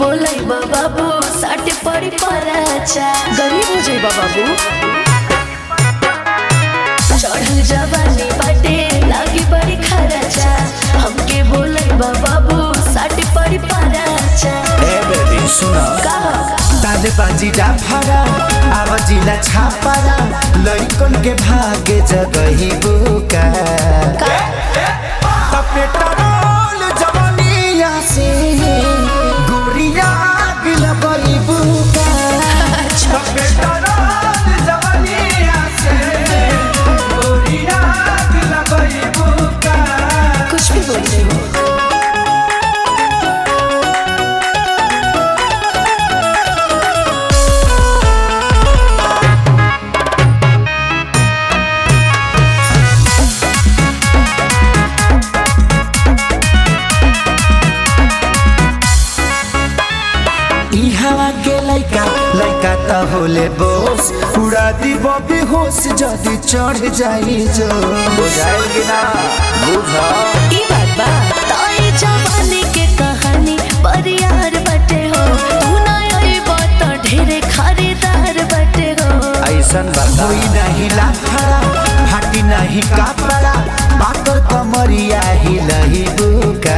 बोलै बाबू साटे पड़ी पराचा गरीब हो जाई बाबू चढ़ल जवानी बाटे लागी बड़ी खर्चा हमके बोलै बाबू साटे पड़ी पराचा ए बेबी सुना दादे बाजी डाफारा आवाजिला छापारा लइकन के भागे जगही बुका पेट्रोल जवानिया से गोरिया गिला बड़ी बुका पेट्रोल जवानिया से गोरिया गिला बड़ी बुका कुछ भी बोल रहे हो हवा के लइका लइका त होले बोस उड़ा दी बॉबी होश जदी चढ़ जाई जो बुझाइल कि ना बुझा ई बात बा ताई जवानी के कहानी परियार बटे हो तू ना आई बात ढेरे खरीदार बटे हो ऐसन बता कोई नहीं लाफड़ा फाटी नहीं कपड़ा बाकर कमरिया ही लही बुका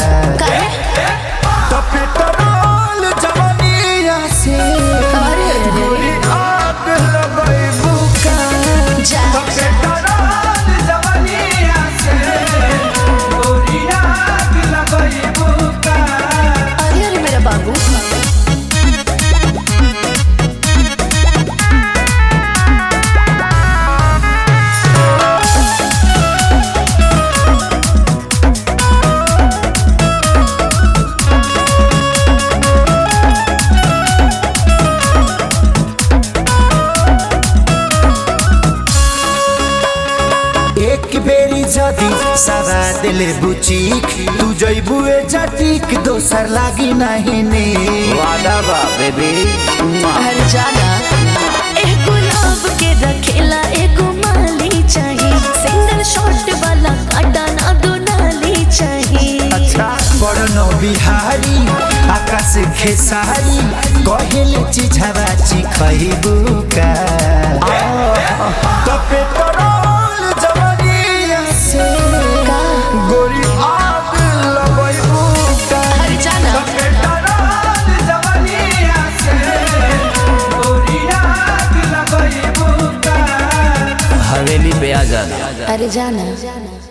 तो पेट्रोल जवानिया से गोरी आग लगई बुका तो पेट्रोल जवानिया से गोरी आग लगई बुका अरे मेरा बाबू बेरी जदी सारा दिले बुचीक तू जइबू ए जटीक दोसर लागी नहीं ने वादा बा बेबी हर जाना एक गुलाब के रखेला एक माली चाहिए सिंगल शॉट वाला काटा ना दो नाली चाहिए अच्छा बड़नो बिहारी आकाश खेसारी कहेले चिझावा चिखइबू का तो पेट्रोल जवानिया से गोरी आग लगई बुका हर जाना पेट्रोल जवानिया से गोरी आग लगई बुका हवेली पे आ जाना अरे जाना